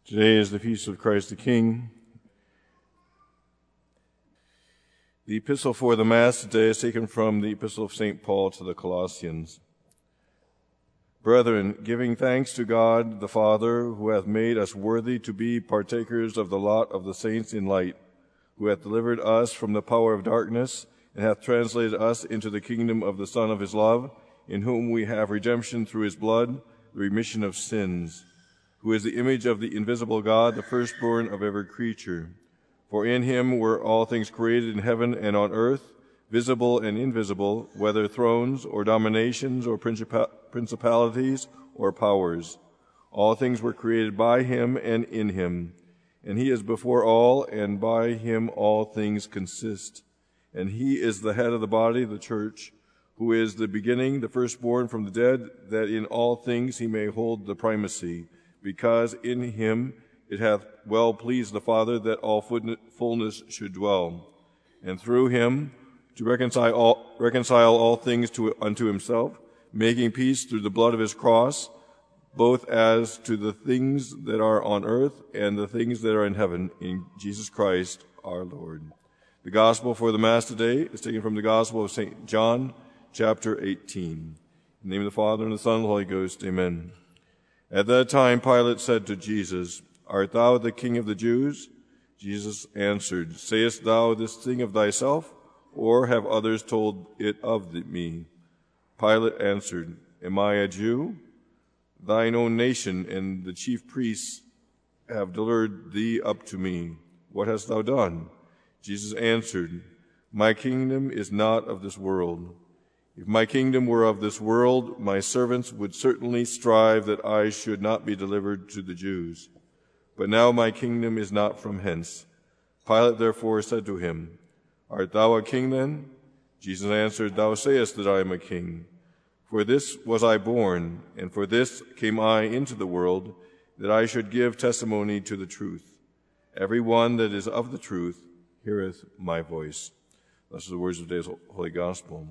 Today is the feast of Christ the King. The epistle for the Mass today is taken from the epistle of St. Paul to the Colossians. Brethren, giving thanks to God the Father, who hath made us worthy to be partakers of the lot of the saints in light, who hath delivered us from the power of darkness, and hath translated us into the kingdom of the Son of his love, in whom we have redemption through his blood, the remission of sins, who is the image of the invisible God, the firstborn of every creature. For in him were all things created in heaven and on earth, visible and invisible, whether thrones or dominations or principalities or powers. All things were created by him and in him. And he is before all, and by him all things consist. And he is the head of the body, the church, who is the beginning, the firstborn from the dead, that in all things he may hold the primacy, because in him it hath well pleased the Father that all fullness should dwell, and through him to reconcile all things unto himself, making peace through the blood of his cross, both as to the things that are on earth and the things that are in heaven, in Jesus Christ our Lord. The gospel for the Mass today is taken from the Gospel of St. John, chapter 18. In the name of the Father, and the Son, and the Holy Ghost, amen. At that time Pilate said to Jesus, Art thou the King of the Jews? Jesus answered, Sayest thou this thing of thyself, or have others told it of me? Pilate answered, Am I a Jew? Thine own nation and the chief priests have delivered thee up to me. What hast thou done? Jesus answered, My kingdom is not of this world. If my kingdom were of this world, my servants would certainly strive that I should not be delivered to the Jews. But now my kingdom is not from hence. Pilate therefore said to him, Art thou a king then? Jesus answered, Thou sayest that I am a king. For this was I born, and for this came I into the world, that I should give testimony to the truth. Every one that is of the truth heareth my voice. Thus are the words of today's Holy Gospel.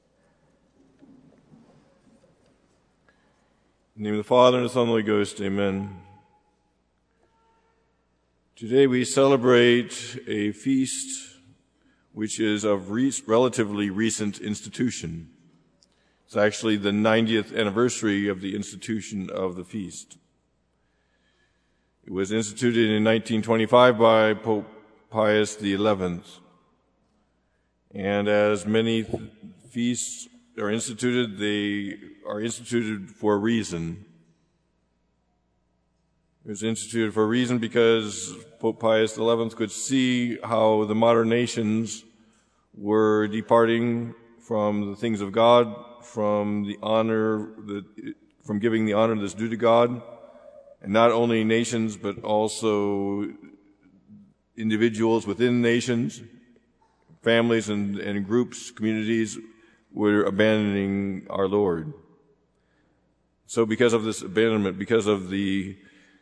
In the name of the Father, and the Son, and the Holy Ghost, amen. Today we celebrate a feast which is of relatively recent institution. It's actually the 90th anniversary of the institution of the feast. It was instituted in 1925 by Pope Pius XI. And as many feasts are instituted, they are instituted for a reason. It was instituted for a reason because Pope Pius XI could see how the modern nations were departing from the things of God, from giving the honor that's due to God, and not only nations but also individuals within nations, families and groups, communities were abandoning our Lord. So because of this abandonment, because of the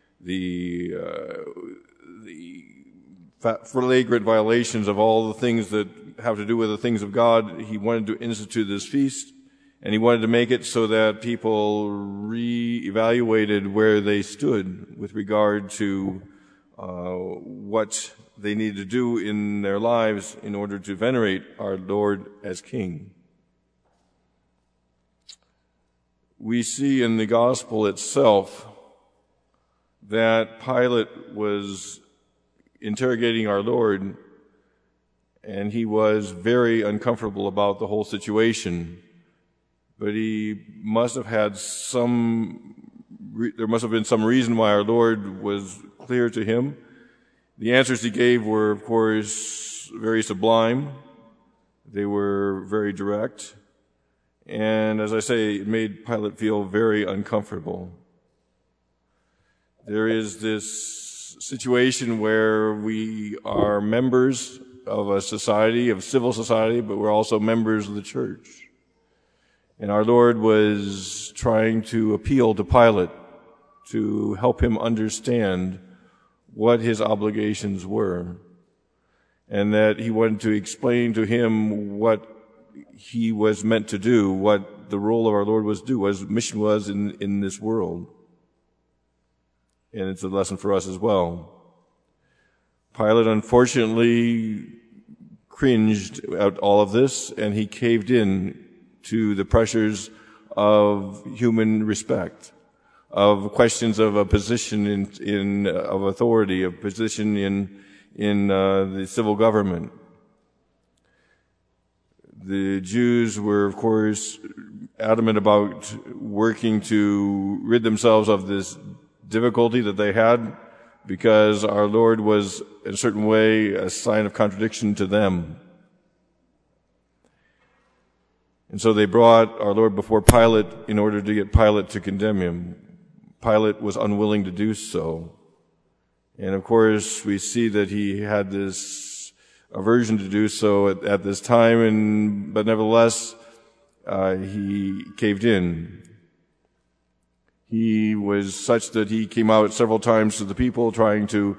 flagrant violations of all the things that have to do with the things of God, he wanted to institute this feast, and he wanted to make it so that people re-evaluated where they stood with regard to what they needed to do in their lives in order to venerate our Lord as King. We see in the gospel itself that Pilate was interrogating our Lord, and he was very uncomfortable about the whole situation. But he must have had there must have been some reason why our Lord was clear to him. The answers he gave were, of course, very sublime. They were very direct. And as I say, it made Pilate feel very uncomfortable. There is this situation where we are members of a society, of civil society, but we're also members of the church. And our Lord was trying to appeal to Pilate to help him understand what his obligations were, and that he wanted to explain to him what he was meant to do, what the role of our Lord was to do, what his mission was in this world. And it's a lesson for us as well. Pilate unfortunately cringed at all of this, and he caved in to the pressures of human respect, of questions of a position of authority, a position in the civil government. The Jews were, of course, adamant about working to rid themselves of this difficulty that they had, because our Lord was, in a certain way, a sign of contradiction to them. And so they brought our Lord before Pilate in order to get Pilate to condemn him. Pilate was unwilling to do so. And of course, we see that he had this aversion to do so at this time, but nevertheless, he caved in. He was such that he came out several times to the people trying to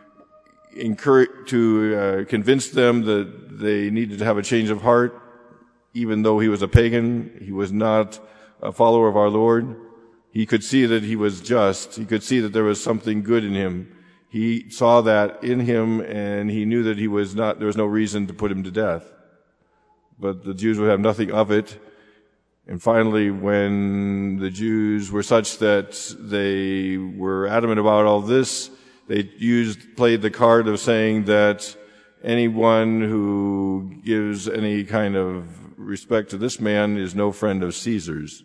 convince them that they needed to have a change of heart, even though he was a pagan. He was not a follower of our Lord. He could see that he was just. He could see that there was something good in him. He saw that in him, and he knew that there was no reason to put him to death. But the Jews would have nothing of it. And finally, when the Jews were such that they were adamant about all this, they played the card of saying that anyone who gives any kind of respect to this man is no friend of Caesar's.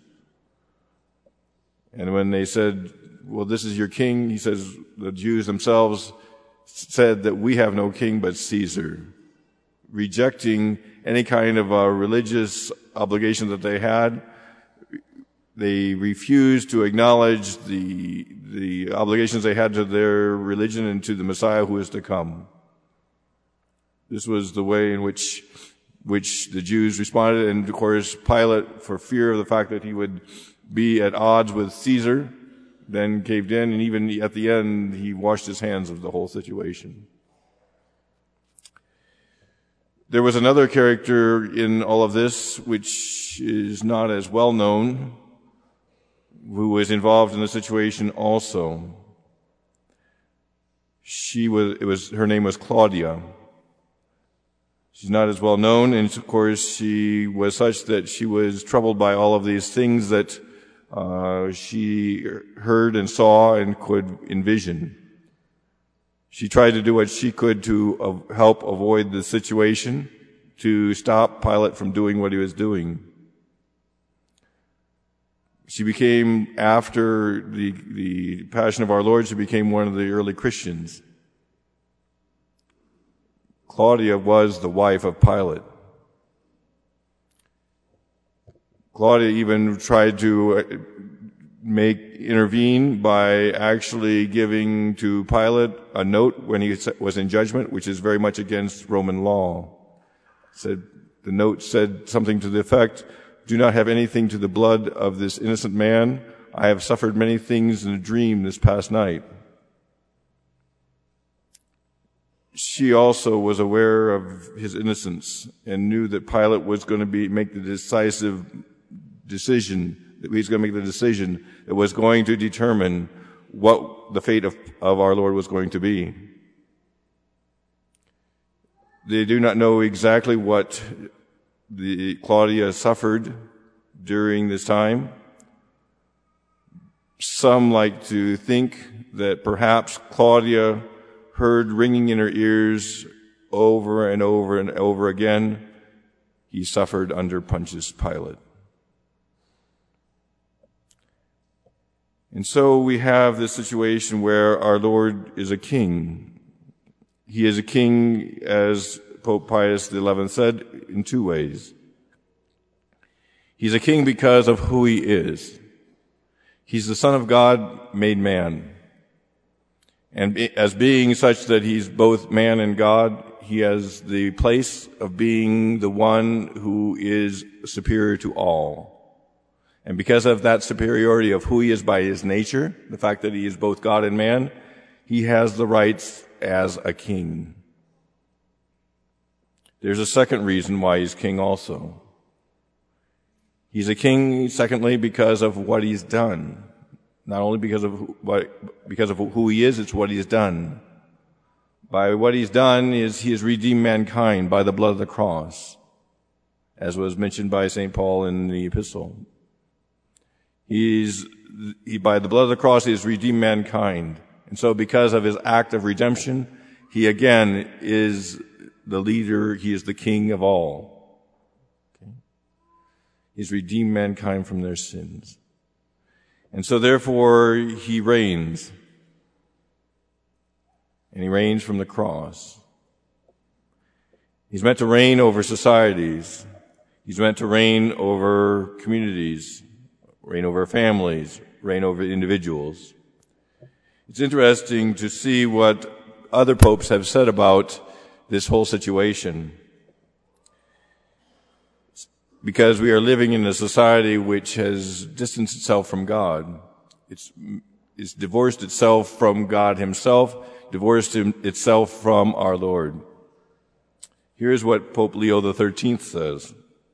And when they said, well, this is your king, he says, the Jews themselves said that we have no king but Caesar, rejecting any kind of a religious obligation that they had. They refused to acknowledge the obligations they had to their religion and to the Messiah who is to come. This was the way in which the Jews responded, and of course Pilate, for fear of the fact that he would be at odds with Caesar, then caved in, and even at the end he washed his hands of the whole situation. There was another character in all of this which is not as well known, who was involved in the situation also. Her name was Claudia. She's not as well known, and of course she was such that she was troubled by all of these things that she heard and saw and could envision. She tried to do what she could to help avoid the situation, to stop Pilate from doing what he was doing. She became, after the Passion of our Lord, she became one of the early Christians. Claudia was the wife of Pilate. Claudia even tried to intervene by actually giving to Pilate a note when he was in judgment, which is very much against Roman law. The note said something to the effect, "Do not have anything to the blood of this innocent man. I have suffered many things in a dream this past night." She also was aware of his innocence and knew that Pilate was going to make the decisive decision, that he's going to make the decision that was going to determine what the fate of our Lord was going to be. They do not know exactly what Claudia suffered during this time. Some like to think that perhaps Claudia heard ringing in her ears over and over and over again, "He suffered under Pontius Pilate." And so we have this situation where our Lord is a king. He is a king, as Pope Pius XI said, in two ways. He's a king because of who he is. He's the Son of God made man. And as being such that he's both man and God, he has the place of being the one who is superior to all. And because of that superiority of who he is by his nature, the fact that he is both God and man, he has the rights as a king. There's a second reason why he's king also. He's a king, secondly, because of what he's done. Not only because of who he is, it's what he's done. By what he's done is he has redeemed mankind by the blood of the cross, as was mentioned by St. Paul in the epistle. By the blood of the cross, he has redeemed mankind. And so because of his act of redemption, he again is the leader, he is the king of all. Okay? He's redeemed mankind from their sins. And so therefore, he reigns. And he reigns from the cross. He's meant to reign over societies. He's meant to reign over communities, reign over families, reign over individuals. It's interesting to see what other popes have said about this whole situation. Because we are living in a society which has distanced itself from God. It's divorced itself from God himself, divorced itself from our Lord. Here's what Pope Leo XIII says.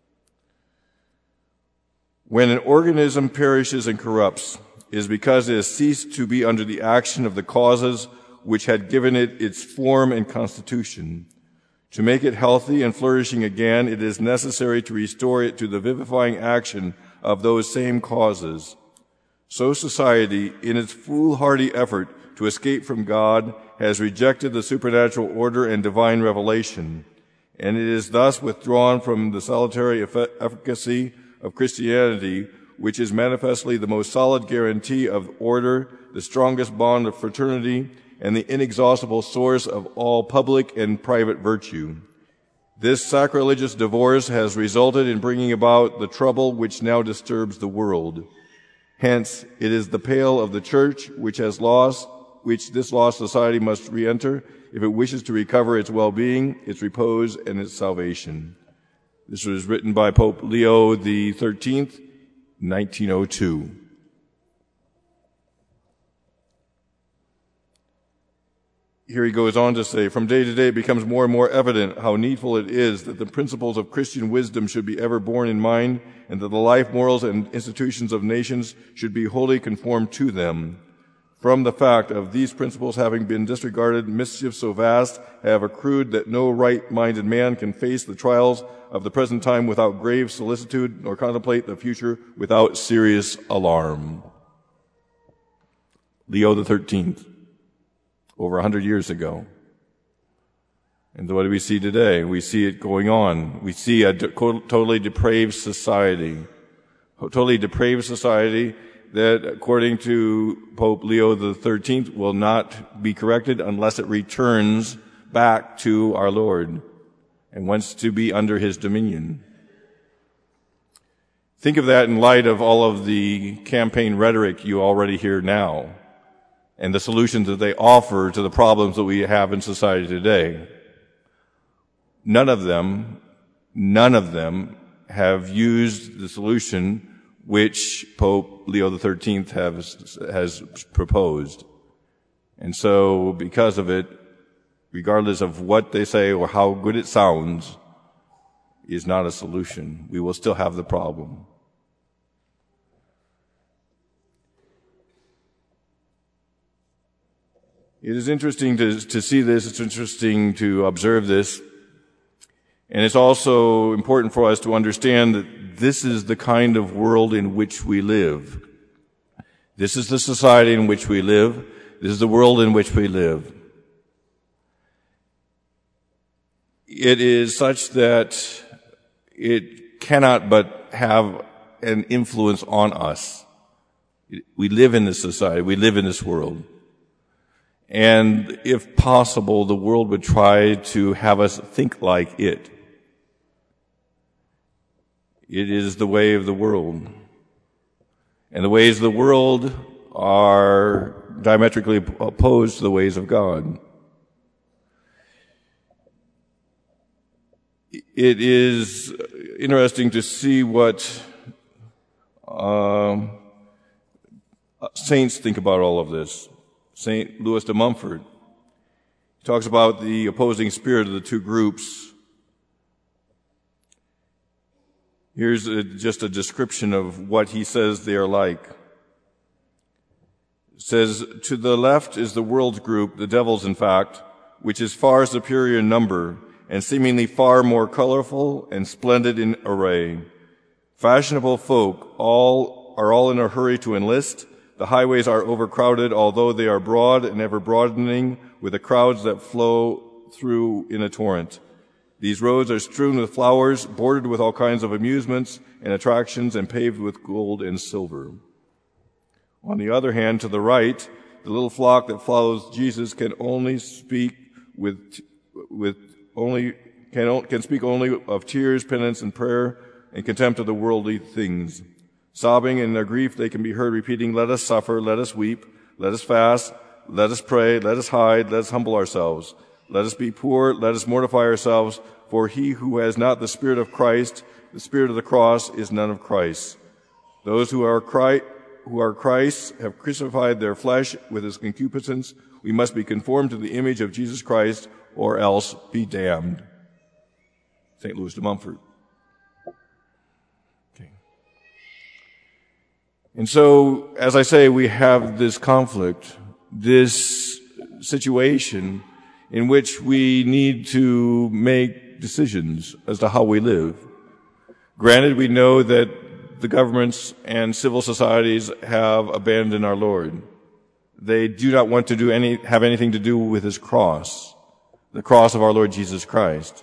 When an organism perishes and corrupts, it is because it has ceased to be under the action of the causes which had given it its form and constitution. To make it healthy and flourishing again, it is necessary to restore it to the vivifying action of those same causes. So society, in its foolhardy effort to escape from God, has rejected the supernatural order and divine revelation, and it is thus withdrawn from the salutary efficacy of Christianity, which is manifestly the most solid guarantee of order, the strongest bond of fraternity, and the inexhaustible source of all public and private virtue. This sacrilegious divorce has resulted in bringing about the trouble which now disturbs the world. Hence, it is the pale of the Church which this lost society must re-enter if it wishes to recover its well-being, its repose, and its salvation. This was written by Pope Leo XIII, 1902. Here he goes on to say, from day to day it becomes more and more evident how needful it is that the principles of Christian wisdom should be ever borne in mind, and that the life, morals, and institutions of nations should be wholly conformed to them. From the fact of these principles having been disregarded, mischiefs so vast have accrued that no right-minded man can face the trials of the present time without grave solicitude, nor contemplate the future without serious alarm. Leo XIII. Over 100 years ago. And what do we see today? We see it going on. We see a totally depraved society. A totally depraved society that, according to Pope Leo XIII, will not be corrected unless it returns back to our Lord and wants to be under his dominion. Think of that in light of all of the campaign rhetoric you already hear now, and the solutions that they offer to the problems that we have in society today. None of them have used the solution which Pope Leo XIII has proposed. And so, because of it, regardless of what they say or how good it sounds, is not a solution. We will still have the problem. It is interesting to see this. It's interesting to observe this. And it's also important for us to understand that this is the kind of world in which we live. This is the society in which we live. This is the world in which we live. It is such that it cannot but have an influence on us. We live in this society. We live in this world. And if possible, the world would try to have us think like it. It is the way of the world. And the ways of the world are diametrically opposed to the ways of God. It is interesting to see what saints think about all of this. St. Louis de Montfort talks about the opposing spirit of the two groups. Here's just a description of what he says they are like. It says, to the left is the world group, the devils in fact, which is far superior in number and seemingly far more colorful and splendid in array. Fashionable folk are all in a hurry to enlist. The highways are overcrowded, although they are broad and ever broadening, with the crowds that flow through in a torrent. These roads are strewn with flowers, bordered with all kinds of amusements and attractions, and paved with gold and silver. On the other hand, to the right, the little flock that follows Jesus can only speak can speak only of tears, penance, and prayer, and contempt of the worldly things. Sobbing in their grief, they can be heard repeating, "Let us suffer, let us weep, let us fast, let us pray, let us hide, let us humble ourselves. Let us be poor, let us mortify ourselves, for he who has not the Spirit of Christ, the Spirit of the cross, is none of Christ. Those who are Christ have crucified their flesh with its concupiscence. We must be conformed to the image of Jesus Christ, or else be damned." St. Louis de Montfort. Okay. And so, as I say, we have this conflict, this situation in which we need to make decisions as to how we live. Granted, we know that the governments and civil societies have abandoned our Lord. They do not want to have anything to do with his cross, the cross of our Lord Jesus Christ.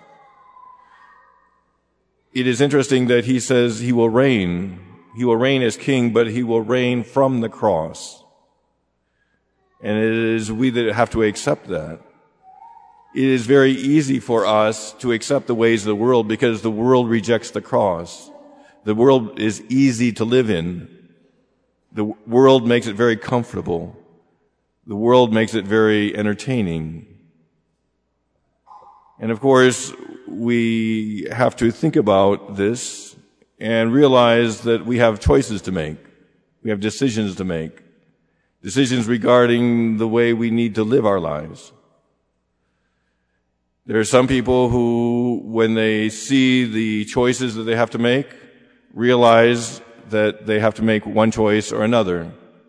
It is interesting that he says he will reign. He will reign as king, but he will reign from the cross. And it is we that have to accept that. It is very easy for us to accept the ways of the world because the world rejects the cross. The world is easy to live in. The world makes it very comfortable. The world makes it very entertaining. And of course, we have to think about this and realize that we have choices to make. We have decisions to make. Decisions regarding the way we need to live our lives. There are some people who, when they see the choices that they have to make, realize that they have to make one choice or another.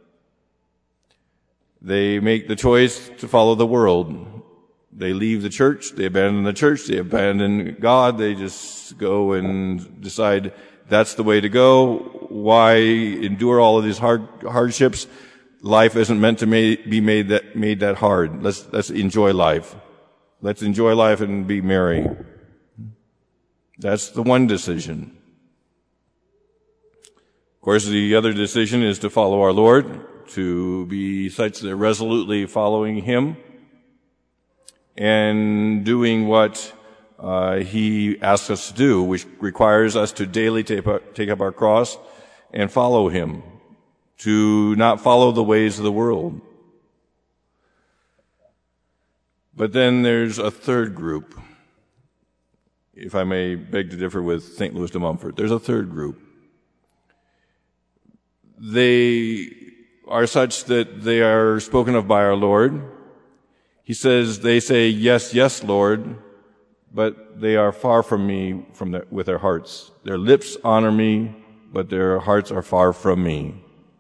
They make the choice to follow the world. They leave the church, they abandon God, they just go and decide that's the way to go. Why endure all of these hardships? Life isn't meant to be made that hard. Let's enjoy life. Let's enjoy life and be merry. That's the one decision. Of course, the other decision is to follow our Lord, to be such that resolutely following him and doing what he asks us to do, which requires us to daily take up our cross and follow him, to not follow the ways of the world. But then there's a third group, if I may beg to differ with St. Louis de Montfort. There's a third group. They are such that they are spoken of by our Lord. He says, they say, "Yes, yes, Lord," but they are far from me with their hearts. Their lips honor me, but their hearts are far from me.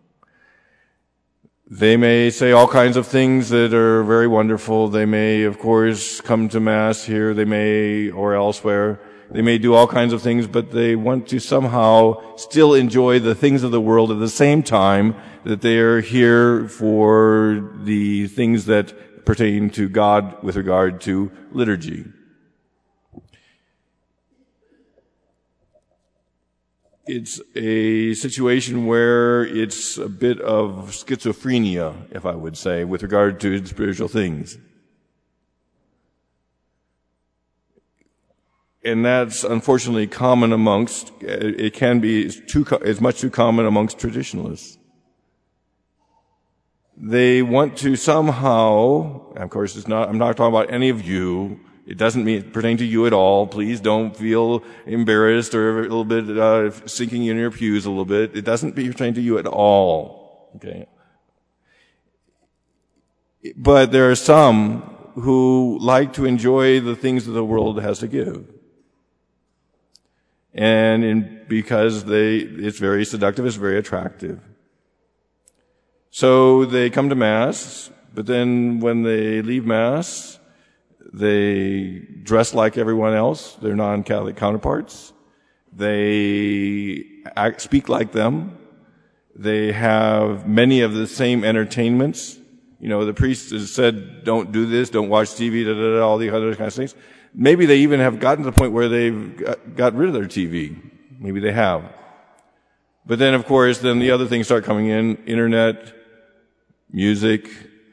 They may say all kinds of things that are very wonderful. They may, of course, come to Mass here. They may, or elsewhere. They may do all kinds of things, but they want to somehow still enjoy the things of the world at the same time that they are here for the things that pertain to God with regard to liturgy. It's a situation where it's a bit of schizophrenia, if I would say, with regard to spiritual things. And that's unfortunately common amongst, it's much too common amongst traditionalists. They want to somehow, of course I'm not talking about any of you. It doesn't pertain to you at all. Please don't feel embarrassed or a little bit sinking in your pews a little bit. It doesn't pertain to you at all. Okay. But there are some who like to enjoy the things that the world has to give. And because it's very seductive, it's very attractive. So they come to Mass, but then when they leave Mass, they dress like everyone else, their non-Catholic counterparts. They speak like them. They have many of the same entertainments. You know, the priest has said, don't do this, don't watch TV, all the other kinds of things. Maybe they even have gotten to the point where they've got rid of their TV. Maybe they have. But then, of course, then the other things start coming in: internet, music,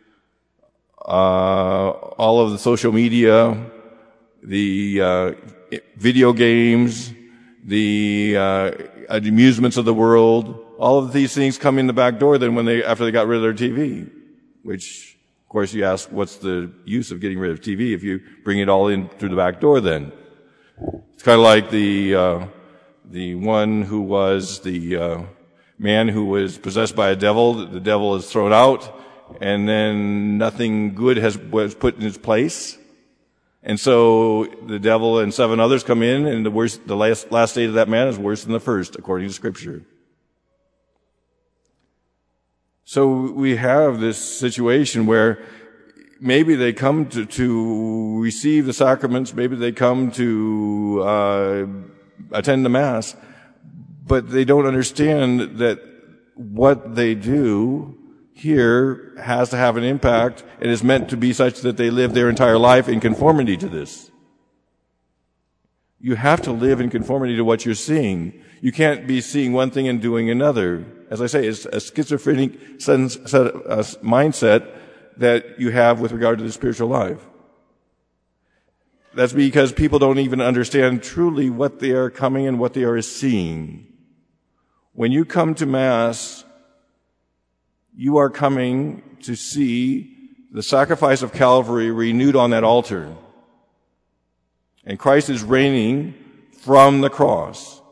all of the social media, the video games, the amusements of the world. All of these things come in the back door then after they got rid of their TV. Which, of course, you ask, what's the use of getting rid of TV if you bring it all in through the back door then? It's kind of like the one who was the man who was possessed by a devil. The devil is thrown out, and then nothing good was put in its place. And so the devil and 7 others come in, and the last state of that man is worse than the first, according to Scripture. So we have this situation where maybe they come to receive the sacraments, maybe they come to attend the Mass, but they don't understand that what they do here has to have an impact and is meant to be such that they live their entire life in conformity to this. You have to live in conformity to what you're seeing. You can't be seeing one thing and doing another. As I say, it's a schizophrenic mindset that you have with regard to the spiritual life. That's because people don't even understand truly what they are coming and what they are seeing. When you come to Mass, you are coming to see the sacrifice of Calvary renewed on that altar. And Christ is reigning from the cross.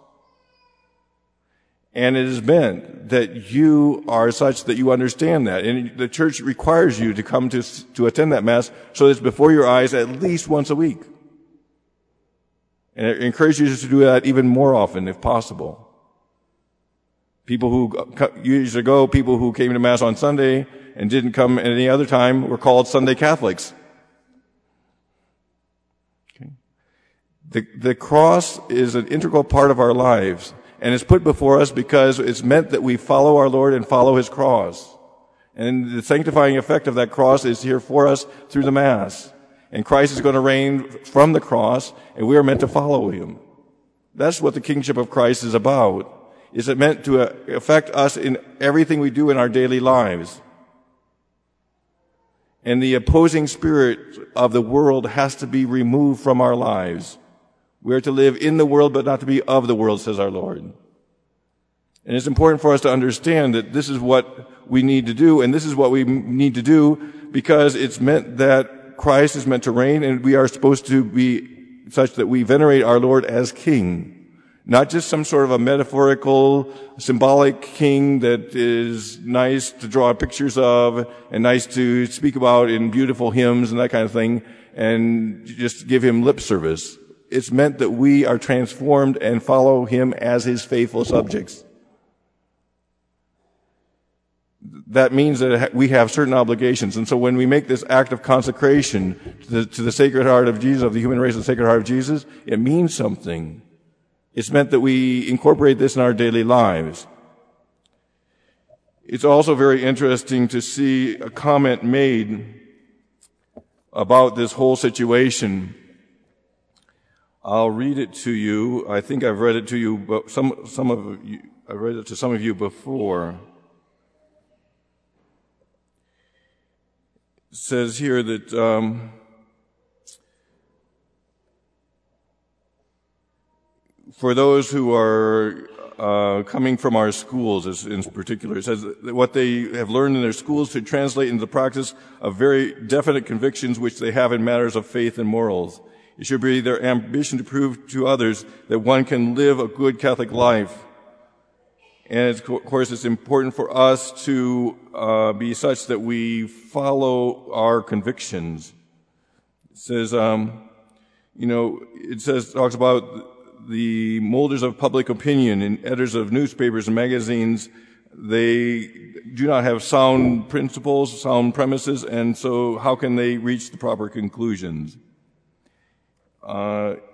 And it is meant that you are such that you understand that. And the church requires you to come to attend that Mass so that it's before your eyes at least once a week. And it encourages you to do that even more often if possible. People who came to Mass on Sunday and didn't come at any other time were called Sunday Catholics. Okay. The cross is an integral part of our lives, and it's put before us because it's meant that we follow our Lord and follow His cross. And the sanctifying effect of that cross is here for us through the Mass. And Christ is going to reign from the cross, and we are meant to follow Him. That's what the kingship of Christ is about. Is it meant to affect us in everything we do in our daily lives? And the opposing spirit of the world has to be removed from our lives. We are to live in the world, but not to be of the world, says our Lord. And it's important for us to understand that this is what we need to do, and this is what we need to do because it's meant that Christ is meant to reign, and we are supposed to be such that we venerate our Lord as King. Not just some sort of a metaphorical, symbolic king that is nice to draw pictures of and nice to speak about in beautiful hymns and that kind of thing, and just give him lip service. It's meant that we are transformed and follow him as his faithful subjects. That means that we have certain obligations. And so when we make this act of consecration to the Sacred Heart of Jesus, of the human race, the Sacred Heart of Jesus, it means something. It's meant that we incorporate this in our daily lives. It's also very interesting to see a comment made about this whole situation. I'll read it to you. I think I've read it to you, but I read it to some of you before. It says here that for those who are coming from our schools, in particular, it says that what they have learned in their schools to translate into the practice of very definite convictions which they have in matters of faith and morals. It should be their ambition to prove to others that one can live a good Catholic life. And of course, it's important for us to be such that we follow our convictions. It says, talks about the molders of public opinion and editors of newspapers and magazines They do not have sound principles, sound premises, and so how can they reach the proper conclusions? It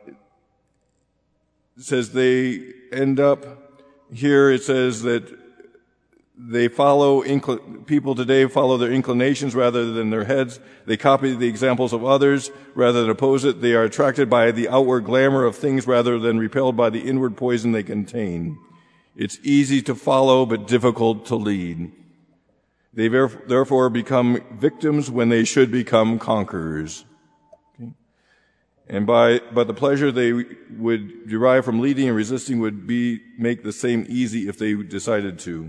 says they end up, here it says that they people today follow their inclinations rather than their heads. They copy the examples of others rather than oppose it. They are attracted by the outward glamour of things rather than repelled by the inward poison they contain. It's easy to follow but difficult to lead. They therefore become victims when they should become conquerors. Okay? But the pleasure they would derive from leading and resisting would make the same easy if they decided to.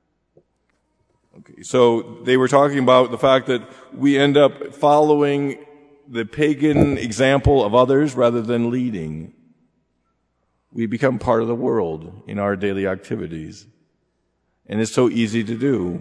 Okay, so they were talking about the fact that we end up following the pagan example of others rather than leading. We become part of the world in our daily activities. And it's so easy to do.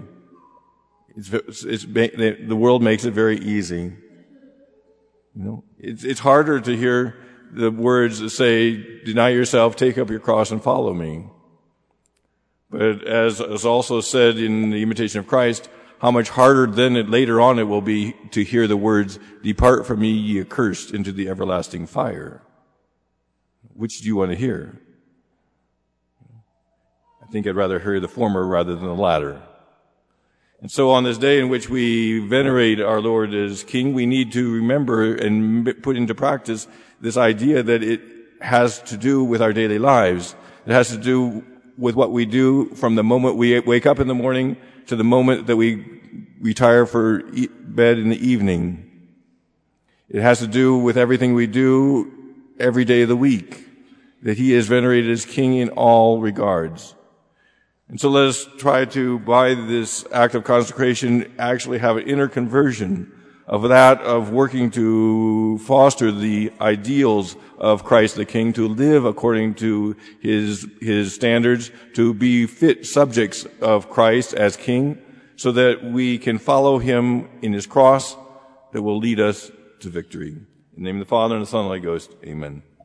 The world makes it very easy. You know, it's harder to hear the words that say, deny yourself, take up your cross, and follow me. But as is also said in the Imitation of Christ, how much harder then later on it will be to hear the words, depart from me, ye accursed, into the everlasting fire. Which do you want to hear? I think I'd rather hear the former rather than the latter. And so on this day in which we venerate our Lord as King, we need to remember and put into practice this idea that it has to do with our daily lives. It has to do with what we do from the moment we wake up in the morning to the moment that we retire for bed in the evening. It has to do with everything we do every day of the week, that He is venerated as King in all regards. And so let us try to, by this act of consecration, actually have an inner conversion of that of working to foster the ideals of Christ the King, to live according to His standards, to be fit subjects of Christ as King, so that we can follow Him in His cross that will lead us to victory. In the name of the Father, and the Son, and the Holy Ghost, amen.